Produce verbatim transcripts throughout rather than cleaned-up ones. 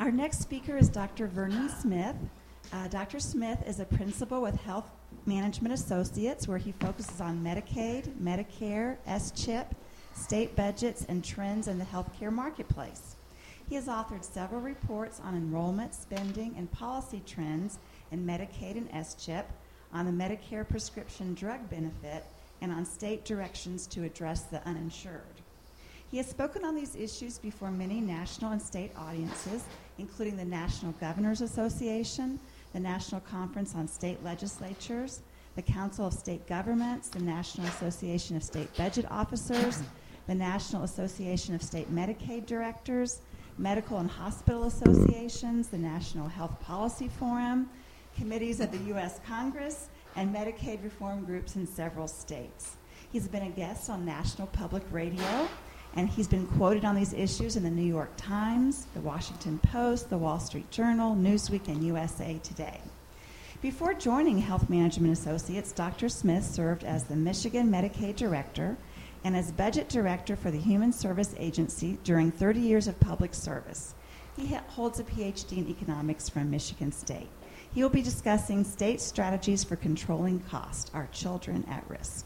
Our next speaker is Doctor Vernon Smith. Uh, Doctor Smith is a principal with Health Management Associates, where he focuses on Medicaid, Medicare, S CHIP, state budgets, and trends in the healthcare marketplace. He has authored several reports on enrollment, spending, and policy trends in Medicaid and S CHIP, on the Medicare prescription drug benefit, and on state directions to address the uninsured. He has spoken on these issues before many national and state audiences, including the National Governors Association, the National Conference on State Legislatures, the Council of State Governments, the National Association of State Budget Officers, the National Association of State Medicaid Directors, Medical and Hospital Associations, the National Health Policy Forum, committees of the U S Congress, and Medicaid reform groups in several states. He's been a guest on National Public Radio, and he's been quoted on these issues in the New York Times, the Washington Post, the Wall Street Journal, Newsweek, and U S A Today. Before joining Health Management Associates, Doctor Smith served as the Michigan Medicaid Director and as Budget Director for the Human Service Agency during thirty years of public service. He ha- holds a P H D in economics from Michigan State. He will be discussing state strategies for controlling cost, our children at risk.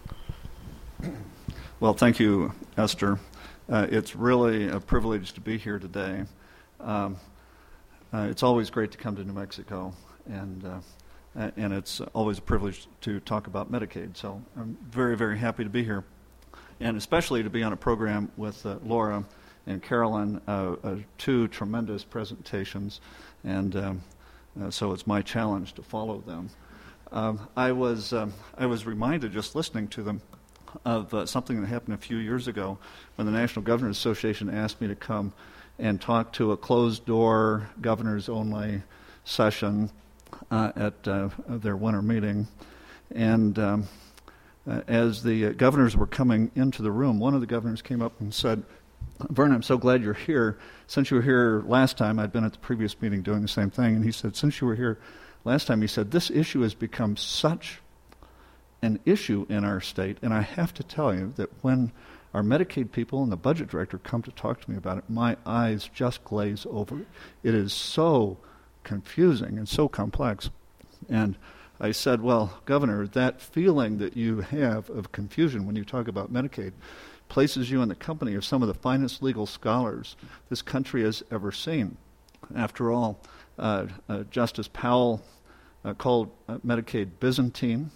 Well, thank you, Esther. Uh, it's really a privilege to be here today. Um, uh, it's always great to come to New Mexico, and uh, and it's always a privilege to talk about Medicaid. So I'm very, very happy to be here, and especially to be on a program with uh, Laura and Carolyn, uh, uh, two tremendous presentations, and um, uh, so it's my challenge to follow them. Um, I was um, I was reminded just listening to them of uh, something that happened a few years ago when the National Governors Association asked me to come and talk to a closed-door governors-only session uh, at uh, their winter meeting. And um, uh, as the uh, governors were coming into the room, one of the governors came up and said, "Vern, I'm so glad you're here. Since you were here last time," I'd been at the previous meeting doing the same thing, and he said, "Since you were here last time," he said, "this issue has become such an issue in our state, and I have to tell you that when our Medicaid people and the budget director come to talk to me about it, my eyes just glaze over. It is so confusing and so complex." And I said, "Well, Governor, that feeling that you have of confusion when you talk about Medicaid places you in the company of some of the finest legal scholars this country has ever seen. After all, uh, uh, Justice Powell uh, called uh, Medicaid Byzantine.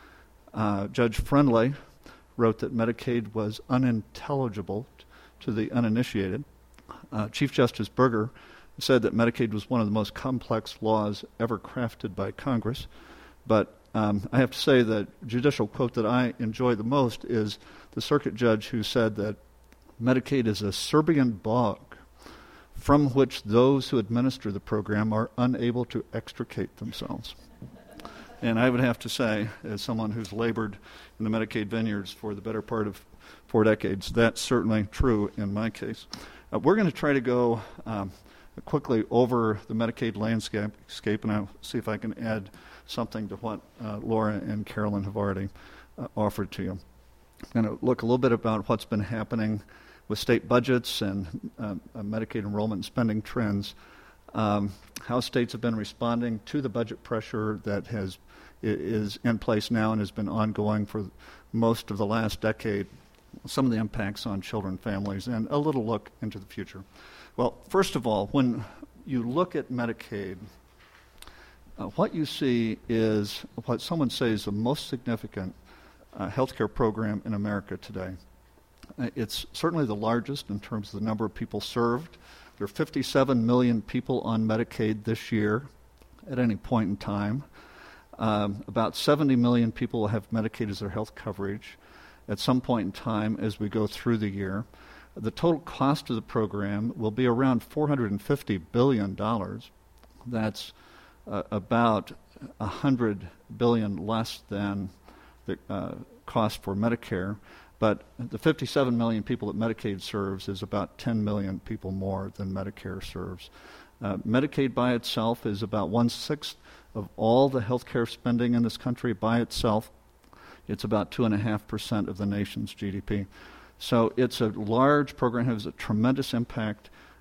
Uh, Judge Friendly wrote that Medicaid was unintelligible t- to the uninitiated. Uh, Chief Justice Berger said that Medicaid was one of the most complex laws ever crafted by Congress. But um, I have to say the judicial quote that I enjoy the most is the circuit judge who said that Medicaid is a Serbian bog from which those who administer the program are unable to extricate themselves. And I would have to say, as someone who's labored in the Medicaid vineyards for the better part of four decades, that's certainly true in my case. Uh, we're going to try to go um, quickly over the Medicaid landscape, and I'll see if I can add something to what uh, Laura and Carolyn have already uh, offered to you. I'm going to look a little bit about what's been happening with state budgets and uh, uh, Medicaid enrollment and spending trends, um, how states have been responding to the budget pressure that has is in place now and has been ongoing for most of the last decade, some of the impacts on children, families, and a little look into the future. Well, first of all, when you look at Medicaid, uh, what you see is what someone says is the most significant uh, healthcare program in America today. Uh, it's certainly the largest in terms of the number of people served. There are fifty-seven million people on Medicaid this year at any point in time. Um, about seventy million people will have Medicaid as their health coverage at some point in time as we go through the year. The total cost of the program will be around four hundred fifty billion dollars. That's uh, about one hundred billion dollars less than the uh, cost for Medicare. But the fifty-seven million people that Medicaid serves is about ten million people more than Medicare serves. Uh, Medicaid by itself is about one-sixth of all the health care spending in this country by itself. It's about two point five percent of the nation's G D P. So it's a large program, has a tremendous impact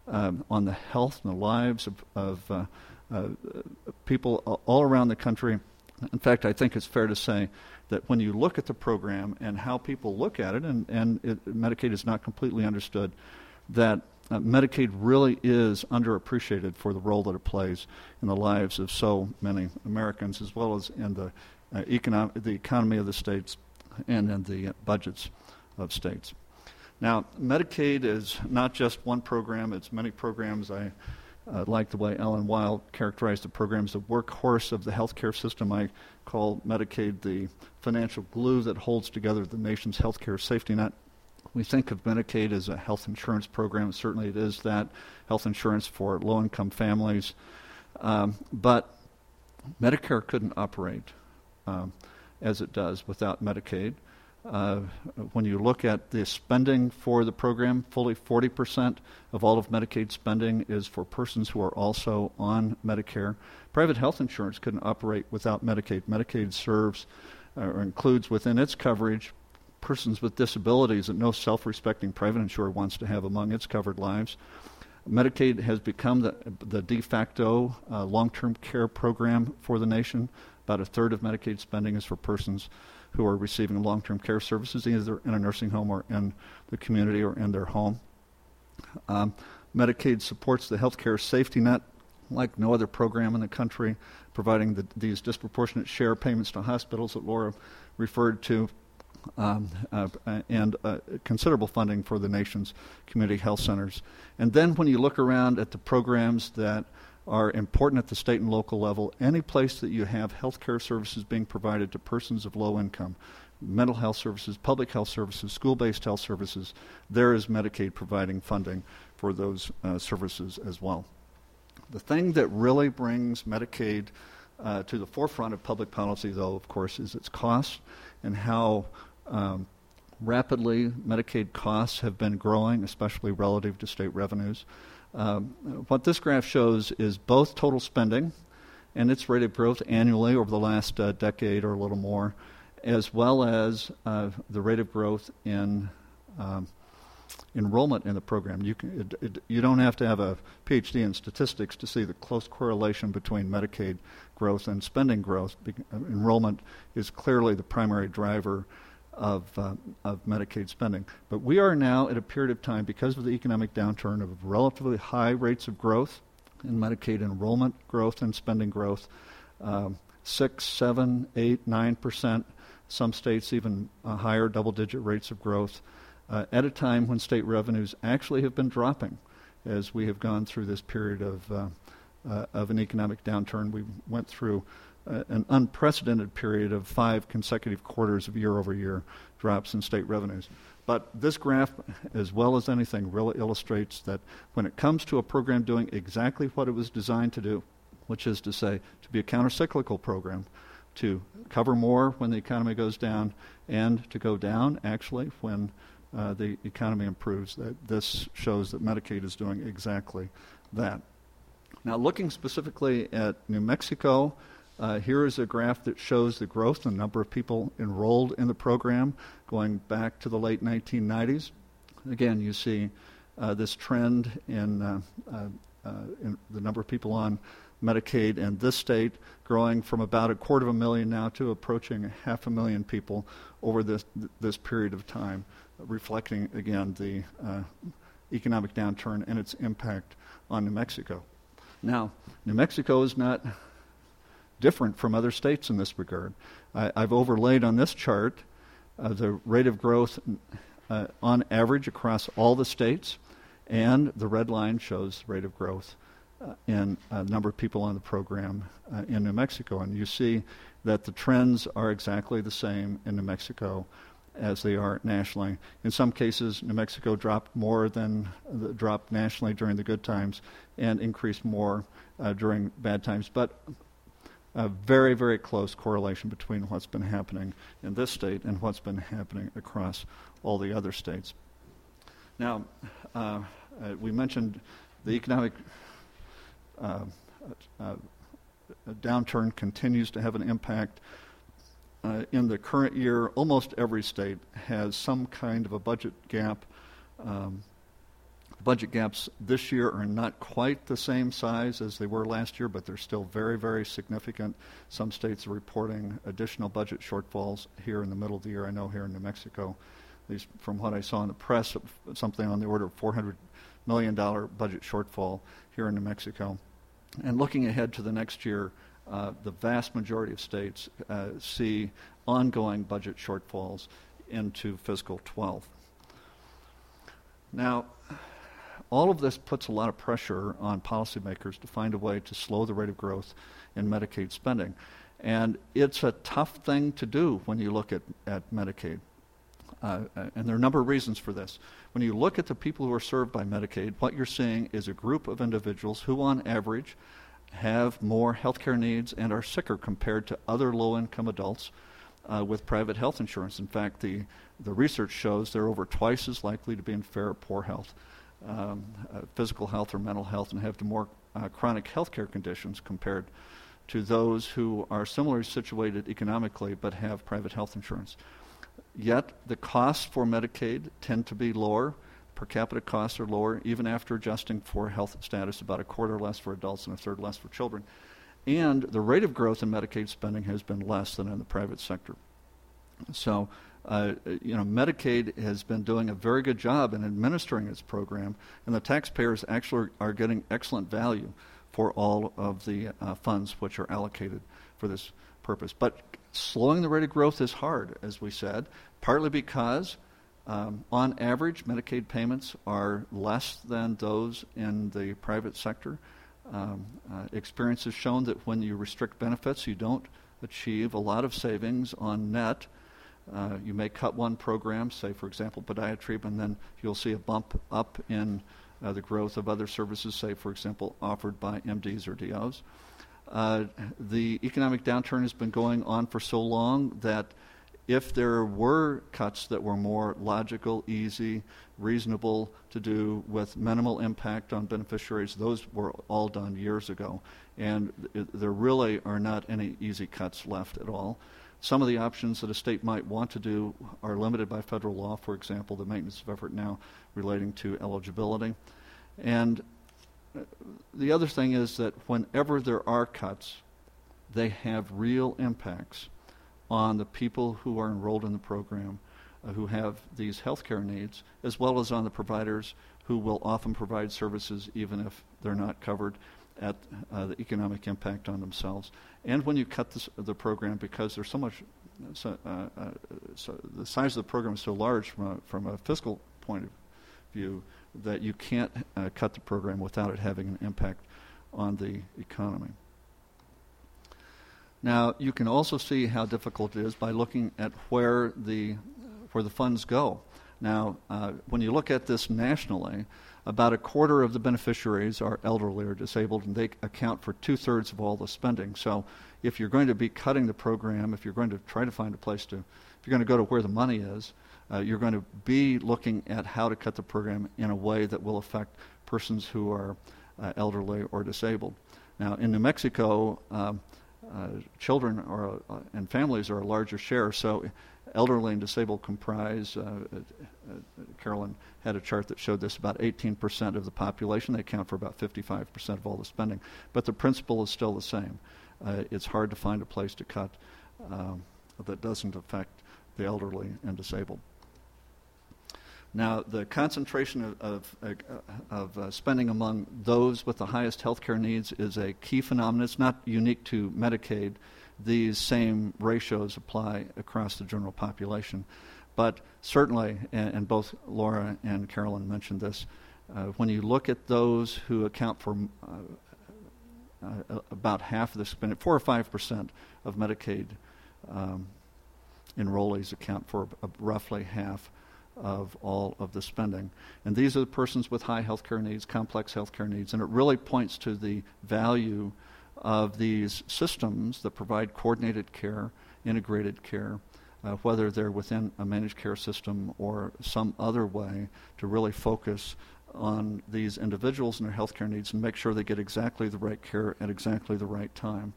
um, on the health and the lives of, of uh, uh, people all around the country. In fact, I think it's fair to say that when you look at the program and how people look at it, and, and it, Medicaid is not completely understood, that uh, Medicaid really is underappreciated for the role that it plays in the lives of so many Americans, as well as in the, uh, economic, the economy of the states and in the budgets of states. Now, Medicaid is not just one program, it's many programs. I uh, like the way Ellen Weil characterized the program as the workhorse of the healthcare system. I call Medicaid the financial glue that holds together the nation's healthcare safety net. We think of Medicaid as a health insurance program. Certainly it is that, health insurance for low-income families. Um, but Medicare couldn't operate um, as it does without Medicaid. Uh, when you look at the spending for the program, fully forty percent of all of Medicaid spending is for persons who are also on Medicare. Private health insurance couldn't operate without Medicaid. Medicaid serves uh, or includes within its coverage persons with disabilities that no self-respecting private insurer wants to have among its covered lives. Medicaid has become the, the de facto uh, long-term care program for the nation. About a third of Medicaid spending is for persons who are receiving long-term care services, either in a nursing home or in the community or in their home. Um, Medicaid supports the healthcare safety net like no other program in the country, providing the, these disproportionate share payments to hospitals that Laura referred to, um, uh, and uh, considerable funding for the nation's community health centers. And then when you look around at the programs that are important at the state and local level, any place that you have health care services being provided to persons of low income, mental health services, public health services, school-based health services, there is Medicaid providing funding for those uh, services as well. The thing that really brings Medicaid uh, to the forefront of public policy, though, of course, is its costs and how um, rapidly Medicaid costs have been growing, especially relative to state revenues. Um, what this graph shows is both total spending and its rate of growth annually over the last uh, decade or a little more, as well as uh, the rate of growth in um, enrollment in the program. You, can, it, it, you don't have to have a P H D in statistics to see the close correlation between Medicaid growth and spending growth. Be- enrollment is clearly the primary driver Of, uh, of Medicaid spending. But we are now at a period of time, because of the economic downturn, of relatively high rates of growth in Medicaid enrollment growth and spending growth, um, six, seven, eight, nine percent. Some states even uh, higher double-digit rates of growth uh, at a time when state revenues actually have been dropping as we have gone through this period of uh, uh, of an economic downturn. We went through Uh, an unprecedented period of five consecutive quarters of year-over-year drops in state revenues. But this graph, as well as anything, really illustrates that when it comes to a program doing exactly what it was designed to do, which is to say, to be a countercyclical program, to cover more when the economy goes down and to go down, actually, when uh, the economy improves, that this shows that Medicaid is doing exactly that. Now, looking specifically at New Mexico, Uh, here is a graph that shows the growth in the number of people enrolled in the program going back to the late nineteen nineties. Again, you see uh, this trend in, uh, uh, uh, in the number of people on Medicaid in this state growing from about a quarter of a million now to approaching a half a million people over this, this period of time, reflecting, again, the uh, economic downturn and its impact on New Mexico. Now, New Mexico is not different from other states in this regard. I, I've overlaid on this chart uh, the rate of growth uh, on average across all the states, and the red line shows the rate of growth uh, in a uh, number of people on the program uh, in New Mexico. And you see that the trends are exactly the same in New Mexico as they are nationally. In some cases, New Mexico dropped more than uh, dropped nationally during the good times and increased more uh, during bad times. But a very, very close correlation between what's been happening in this state and what's been happening across all the other states. Now, uh, uh, we mentioned the economic uh, uh, downturn continues to have an impact. Uh, in the current year, almost every state has some kind of a budget gap. Um, Budget gaps this year are not quite the same size as they were last year, but they're still very, very significant. Some states are reporting additional budget shortfalls here in the middle of the year. I know here in New Mexico, at least from what I saw in the press, something on the order of four hundred million dollars budget shortfall here in New Mexico. And looking ahead to the next year, uh, the vast majority of states uh, see ongoing budget shortfalls into fiscal twelve. Now, all of this puts a lot of pressure on policymakers to find a way to slow the rate of growth in Medicaid spending. And it's a tough thing to do when you look at, at Medicaid. Uh, and there are a number of reasons for this. When you look at the people who are served by Medicaid, what you're seeing is a group of individuals who, on average, have more health care needs and are sicker compared to other low-income adults uh, with private health insurance. In fact, the, the research shows they're over twice as likely to be in fair or poor health. Um, uh, physical health or mental health, and have more uh, chronic health care conditions compared to those who are similarly situated economically but have private health insurance. Yet the costs for Medicaid tend to be lower. Per capita costs are lower, even after adjusting for health status, about a quarter less for adults and a third less for children. And the rate of growth in Medicaid spending has been less than in the private sector. So Uh, you know, Medicaid has been doing a very good job in administering its program, and the taxpayers actually are getting excellent value for all of the uh, funds which are allocated for this purpose. But slowing the rate of growth is hard, as we said, partly because um, on average Medicaid payments are less than those in the private sector. Um, uh, experience has shown that when you restrict benefits, you don't achieve a lot of savings on net. Uh, you may cut one program, say, for example, podiatry, and then you'll see a bump up in uh, the growth of other services, say, for example, offered by M Ds or D Os. Uh, the economic downturn has been going on for so long that if there were cuts that were more logical, easy, reasonable to do with minimal impact on beneficiaries, those were all done years ago. And it, there really are not any easy cuts left at all. Some of the options that a state might want to do are limited by federal law, for example, the maintenance of effort now relating to eligibility. And the other thing is that whenever there are cuts, they have real impacts on the people who are enrolled in the program, uh, who have these health care needs, as well as on the providers who will often provide services even if they're not covered, at uh, the economic impact on themselves. And when you cut this, the program, because there's so much, so, uh, uh, so the size of the program is so large from a, from a fiscal point of view that you can't uh, cut the program without it having an impact on the economy. Now, you can also see how difficult it is by looking at where the where the funds go. Now, uh, when you look at this nationally, about a quarter of the beneficiaries are elderly or disabled, and they account for two-thirds of all the spending. So if you're going to be cutting the program, if you're going to try to find a place to, if you're going to go to where the money is, uh, you're going to be looking at how to cut the program in a way that will affect persons who are uh, elderly or disabled. Now, in New Mexico, um, uh, children are, uh, and families are a larger share, so elderly and disabled comprise, uh, uh, uh, Carolyn had a chart that showed this, about eighteen percent of the population. They account for about fifty-five percent of all the spending. But the principle is still the same. Uh, it's hard to find a place to cut um, that doesn't affect the elderly and disabled. Now, the concentration of, of, uh, of uh, spending among those with the highest health care needs is a key phenomenon. It's not unique to Medicaid. These same ratios apply across the general population. But certainly, and, and both Laura and Carolyn mentioned this, uh, when you look at those who account for uh, uh, about half of the spending, four or five percent of Medicaid um, enrollees account for uh, roughly half of all of the spending. And these are the persons with high health care needs, complex health care needs, and it really points to the value of these systems that provide coordinated care, integrated care, uh, whether they're within a managed care system or some other way, to really focus on these individuals and their health care needs and make sure they get exactly the right care at exactly the right time.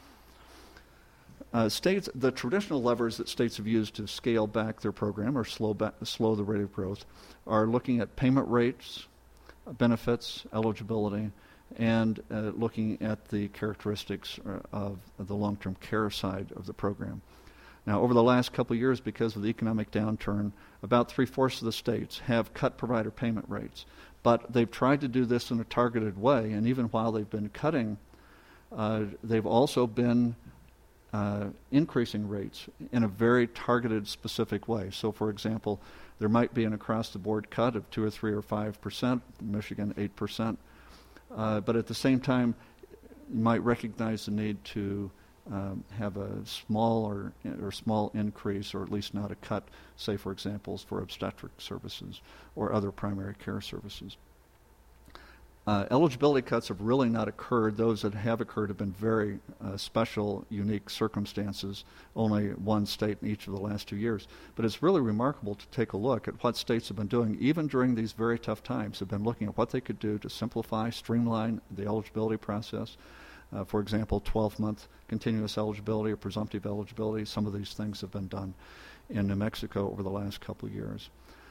Uh, states, the traditional levers that states have used to scale back their program or slow back, slow the rate of growth are looking at payment rates, benefits, eligibility, and uh, looking at the characteristics uh, of the long-term care side of the program. Now, over the last couple of years, because of the economic downturn, about three-fourths of the states have cut provider payment rates. But they've tried to do this in a targeted way, and even while they've been cutting, uh, they've also been uh, increasing rates in a very targeted, specific way. So, for example, there might be an across-the-board cut of two or three or five percent, Michigan eight percent, uh, but at the same time, you might recognize the need to Um, have a small or, or small increase, or at least not a cut, say, for example, for obstetric services or other primary care services. Uh, eligibility cuts have really not occurred. Those that have occurred have been very uh, special, unique circumstances, only one state in each of the last two years. But it's really remarkable to take a look at what states have been doing, even during these very tough times, have been looking at what they could do to simplify, streamline the eligibility process. Uh, for example, twelve-month continuous eligibility or presumptive eligibility. Some of these things have been done in New Mexico over the last couple of years.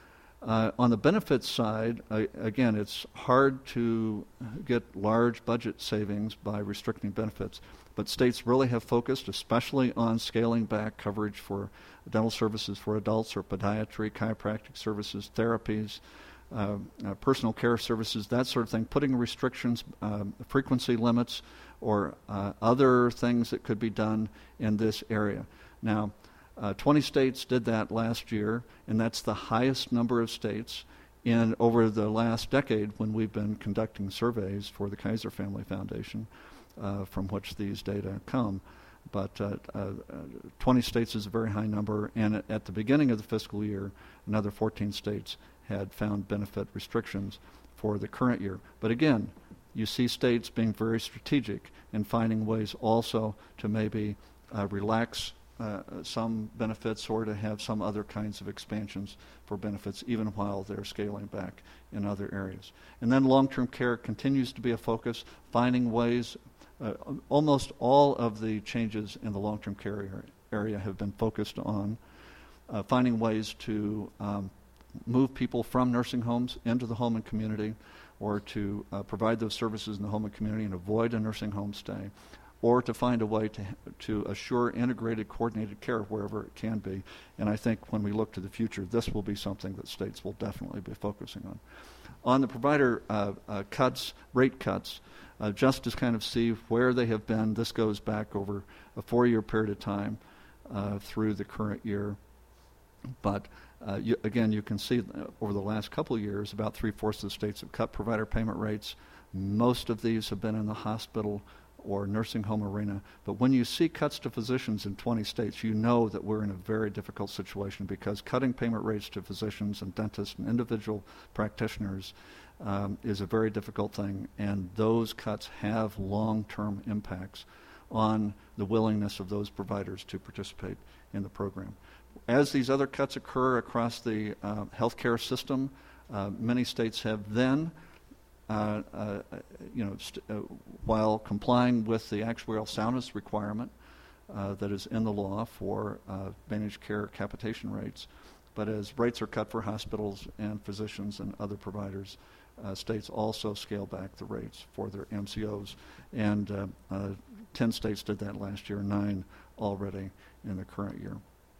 Uh, on the benefits side, uh, again, it's hard to get large budget savings by restricting benefits, but states really have focused, especially on scaling back coverage for dental services for adults or podiatry, chiropractic services, therapies, Uh, uh, personal care services, that sort of thing, putting restrictions, um, frequency limits, or uh, other things that could be done in this area. Now, uh, twenty states did that last year, and that's the highest number of states in over the last decade when we've been conducting surveys for the Kaiser Family Foundation, uh, from which these data come. But uh, uh, twenty states is a very high number, and at, at the beginning of the fiscal year, another fourteen states had found benefit restrictions for the current year. But again, you see states being very strategic in finding ways also to maybe uh, relax uh, some benefits or to have some other kinds of expansions for benefits, even while they're scaling back in other areas. And then long-term care continues to be a focus, finding ways. Uh, almost all of the changes in the long-term care area have been focused on uh, finding ways to um, move people from nursing homes into the home and community, or to uh, provide those services in the home and community and avoid a nursing home stay, or to find a way to to assure integrated, coordinated care wherever it can be. And I think when we look to the future, this will be something that states will definitely be focusing on. On the provider uh, uh, cuts, rate cuts, uh, just to kind of see where they have been, this goes back over a four-year period of time uh, through the current year. But uh, you, again, you can see uh, over the last couple of years, about three-fourths of the states have cut provider payment rates. Most of these have been in the hospital or nursing home arena. But when you see cuts to physicians in twenty states, you know that we're in a very difficult situation, because cutting payment rates to physicians and dentists and individual practitioners um, is a very difficult thing, and those cuts have long-term impacts on the willingness of those providers to participate in the program. As these other cuts occur across the uh, healthcare system, uh, many states have then, uh, uh, you know, st- uh, while complying with the actuarial soundness requirement uh, that is in the law for uh, managed care capitation rates, but as rates are cut for hospitals and physicians and other providers, uh, states also scale back the rates for their M C Os. And uh, uh, ten states did that last year, nine already in the current year.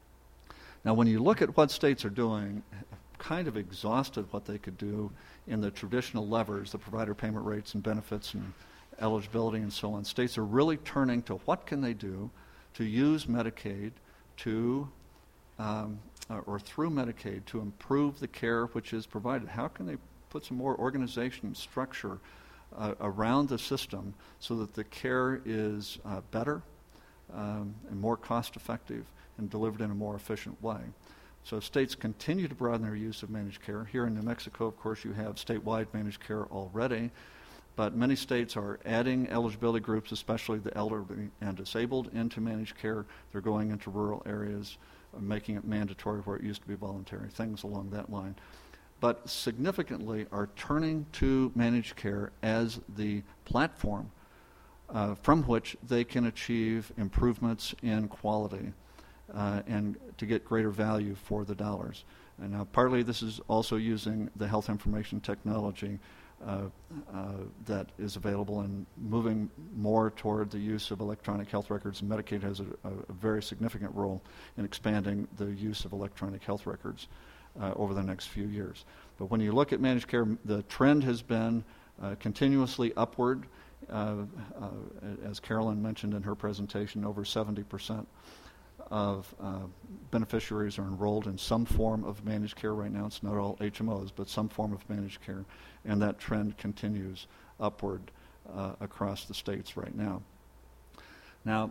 Now, when you look at what states are doing, kind of exhausted what they could do in the traditional levers, the provider payment rates and benefits and eligibility and so on, states are really turning to what can they do to use Medicaid to, um, uh, or through Medicaid, to improve the care which is provided. How can they put some more organization and structure uh, around the system so that the care is uh, better um, and more cost-effective and delivered in a more efficient way? So states continue to broaden their use of managed care. Here in New Mexico, of course, you have statewide managed care already, but many states are adding eligibility groups, especially the elderly and disabled, into managed care. They're going into rural areas, uh, making it mandatory where it used to be voluntary, things along that line. But significantly are turning to managed care as the platform uh, from which they can achieve improvements in quality uh, and to get greater value for the dollars. And now partly this is also using the health information technology uh, uh, that is available and moving more toward the use of electronic health records. And Medicaid has a, a very significant role in expanding the use of electronic health records uh, over the next few years. But when you look at managed care, the trend has been uh, continuously upward. Uh, uh, as Carolyn mentioned in her presentation, over seventy percent of uh, beneficiaries are enrolled in some form of managed care right now. It's not all H M Os, but some form of managed care, and that trend continues upward uh, across the states right now. Now,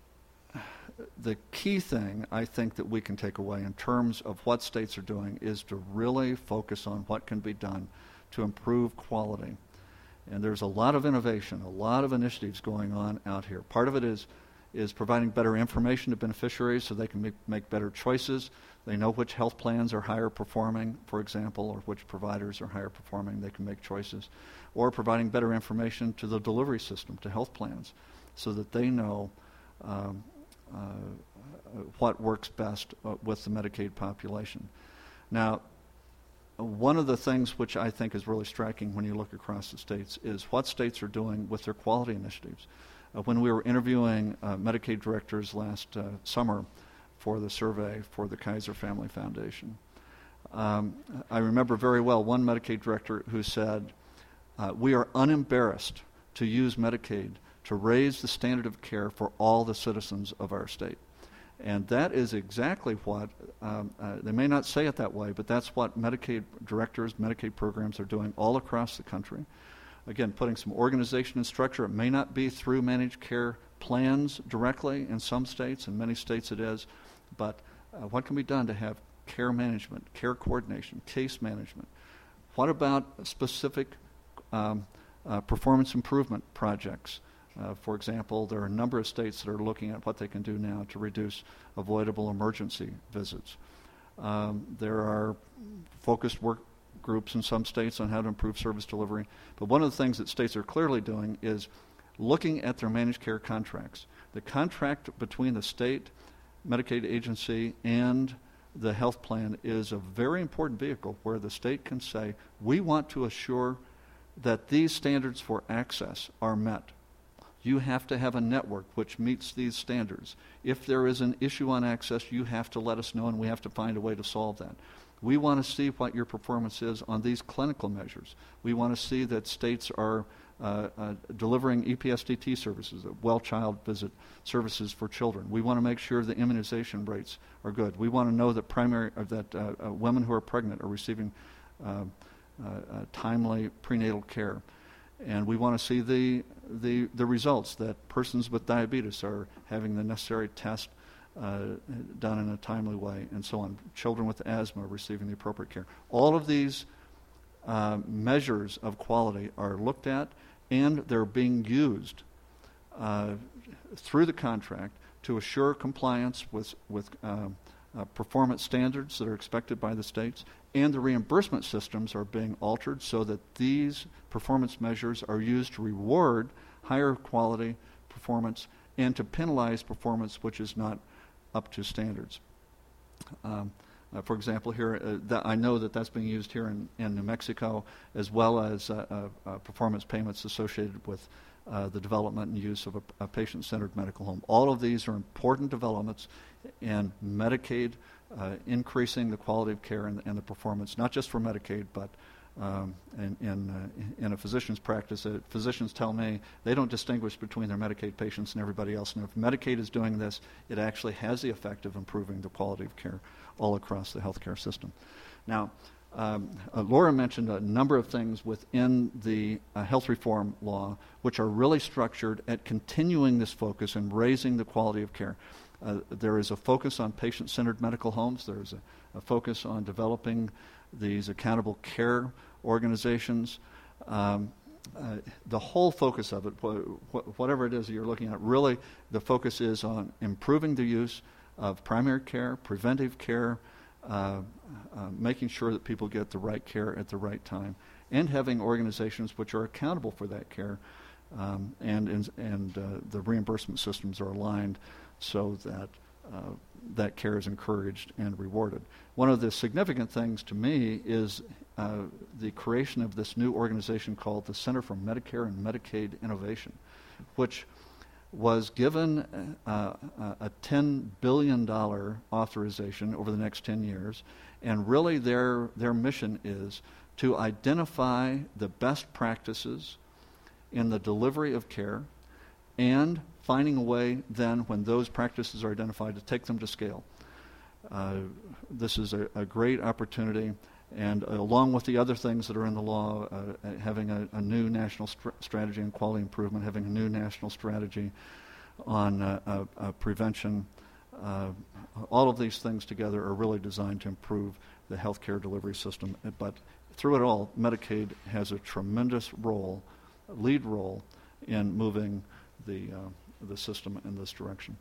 the key thing I think that we can take away in terms of what states are doing is to really focus on what can be done to improve quality. And there's a lot of innovation, a lot of initiatives going on out here. Part of it is is providing better information to beneficiaries so they can make, make better choices. They know which health plans are higher performing, for example, or which providers are higher performing. They can make choices. Or providing better information to the delivery system, to health plans, so that they know um, uh, what works best uh, with the Medicaid population. Now, one of the things which I think is really striking when you look across the states is what states are doing with their quality initiatives. Uh, when we were interviewing uh, Medicaid directors last uh, summer for the survey for the Kaiser Family Foundation, um, I remember very well one Medicaid director who said, uh, we are unembarrassed to use Medicaid to raise the standard of care for all the citizens of our state. And that is exactly what, um, uh, they may not say it that way, but that's what Medicaid directors, Medicaid programs are doing all across the country. Again, putting some organization and structure. It may not be through managed care plans directly in some states, in many states it is, but uh, what can be done to have care management, care coordination, case management? What about specific um, uh, performance improvement projects? Uh, for example, there are a number of states that are looking at what they can do now to reduce avoidable emergency visits. Um, there are focused work groups in some states on how to improve service delivery. But one of the things that states are clearly doing is looking at their managed care contracts. The contract between the state Medicaid agency and the health plan is a very important vehicle where the state can say, we want to assure that these standards for access are met. You have to have a network which meets these standards. If there is an issue on access, you have to let us know, and we have to find a way to solve that. We want to see what your performance is on these clinical measures. We want to see that states are uh, uh, delivering E P S D T services, well child visit services for children. We want to make sure the immunization rates are good. We want to know that primary or that uh, uh, women who are pregnant are receiving uh, uh, uh, timely prenatal care. And we want to see the, the the results that persons with diabetes are having the necessary test uh, done in a timely way, and so on. Children with asthma are receiving the appropriate care. All of these uh, measures of quality are looked at, and they're being used uh, through the contract to assure compliance with with uh, uh, performance standards that are expected by the states. And the reimbursement systems are being altered so that these performance measures are used to reward higher quality performance and to penalize performance which is not up to standards. Um, uh, for example, here, uh, that I know that that's being used here in, in New Mexico, as well as uh, uh, uh, performance payments associated with uh, the development and use of a, a patient-centered medical home. All of these are important developments in Medicaid, Uh, increasing the quality of care and, and the performance, not just for Medicaid, but um, in, in, uh, in a physician's practice. Uh, physicians tell me they don't distinguish between their Medicaid patients and everybody else. And if Medicaid is doing this, it actually has the effect of improving the quality of care all across the healthcare system. Now, um, uh, Laura mentioned a number of things within the uh, health reform law which are really structured at continuing this focus and raising the quality of care. Uh, there is a focus on patient-centered medical homes. There is a, a focus on developing these accountable care organizations. Um, uh, the whole focus of it, wh- wh- whatever it is that you're looking at, really the focus is on improving the use of primary care, preventive care, uh, uh, making sure that people get the right care at the right time, and having organizations which are accountable for that care, um, and and, and uh, the reimbursement systems are aligned so that uh, that care is encouraged and rewarded. One of the significant things to me is uh, the creation of this new organization called the Center for Medicare and Medicaid Innovation, which was given uh, a ten billion dollars authorization over the next ten years, and really their, their mission is to identify the best practices in the delivery of care and finding a way then, when those practices are identified, to take them to scale. Uh, this is a, a great opportunity, and uh, along with the other things that are in the law, uh, having a, a new national str- strategy on quality improvement, having a new national strategy on uh, uh, uh, prevention, uh, all of these things together are really designed to improve the healthcare delivery system. But through it all, Medicaid has a tremendous role, lead role, in moving the uh, the system in this direction.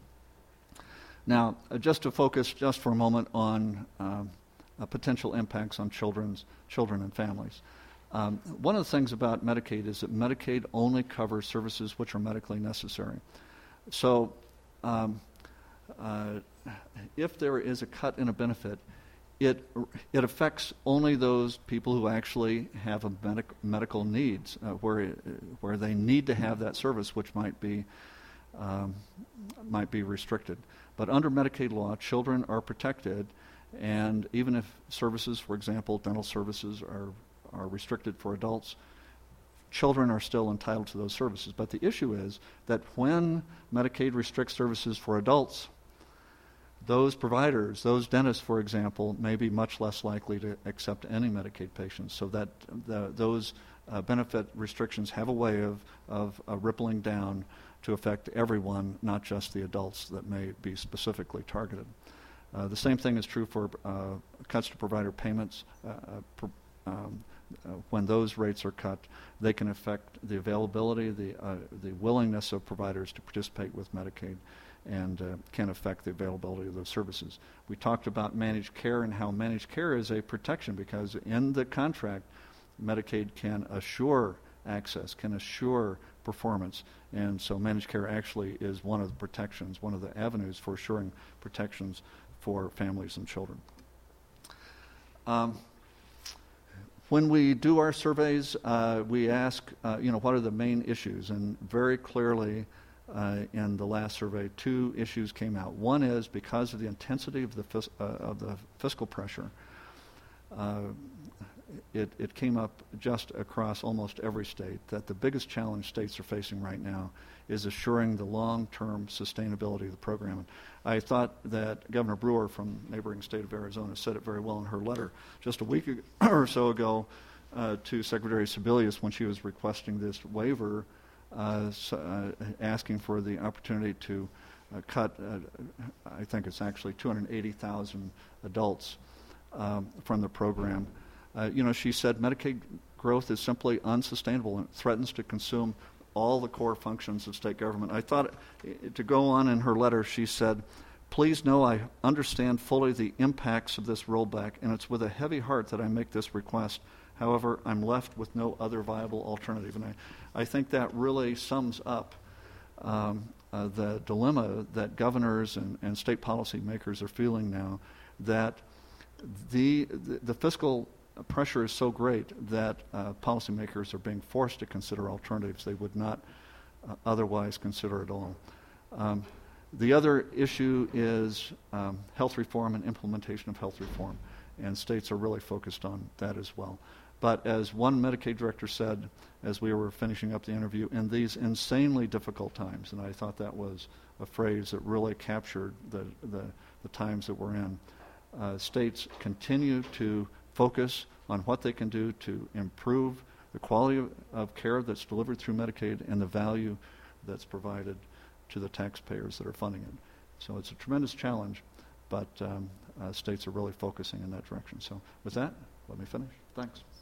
Now, uh, just to focus just for a moment on um, uh, potential impacts on children's children and families. Um, one of the things about Medicaid is that Medicaid only covers services which are medically necessary. So, um, uh, if there is a cut in a benefit, it it affects only those people who actually have a medic, medical needs, uh, where it, where they need to have that service, which might be um, might be restricted. But under Medicaid law, children are protected, and even if services, for example, dental services, are are restricted for adults, children are still entitled to those services. But the issue is that when Medicaid restricts services for adults, those providers, those dentists, for example, may be much less likely to accept any Medicaid patients, so that the, those uh, benefit restrictions have a way of, of uh, rippling down to affect everyone, not just the adults that may be specifically targeted. Uh, the same thing is true for uh, cuts to provider payments. Uh, per, um, uh, when those rates are cut, they can affect the availability, the, uh, the willingness of providers to participate with Medicaid, and uh, can affect the availability of those services. We talked about managed care and how managed care is a protection, because in the contract, Medicaid can assure access, can assure performance, and so managed care actually is one of the protections, one of the avenues for assuring protections for families and children. Um, when we do our surveys, uh, we ask, uh, you know, what are the main issues, and very clearly, Uh, in the last survey, two issues came out. One is because of the intensity of the fis- uh, of the fiscal pressure. Uh, it, it came up just across almost every state that the biggest challenge states are facing right now is assuring the long-term sustainability of the program. And I thought that Governor Brewer from neighboring state of Arizona said it very well in her letter just a week or so ago uh, to Secretary Sebelius when she was requesting this waiver. Uh, so, uh, asking for the opportunity to uh, cut, uh, I think it's actually two hundred eighty thousand adults um, from the program. Uh, you know, she said Medicaid growth is simply unsustainable and threatens to consume all the core functions of state government. I thought, uh, to go on in her letter, she said, "Please know I understand fully the impacts of this rollback, and it's with a heavy heart that I make this request. However, I'm left with no other viable alternative." And I, I think that really sums up um, uh, the dilemma that governors and, and state policymakers are feeling now, that the, the, the fiscal pressure is so great that uh, policymakers are being forced to consider alternatives they would not uh, otherwise consider at all. Um, the other issue is um, health reform and implementation of health reform, and states are really focused on that as well. But as one Medicaid director said, as we were finishing up the interview, in these insanely difficult times, and I thought that was a phrase that really captured the, the, the times that we're in, uh, states continue to focus on what they can do to improve the quality of, of care that's delivered through Medicaid and the value that's provided to the taxpayers that are funding it. So it's a tremendous challenge, but um, uh, states are really focusing in that direction. So with that, let me finish. Thanks.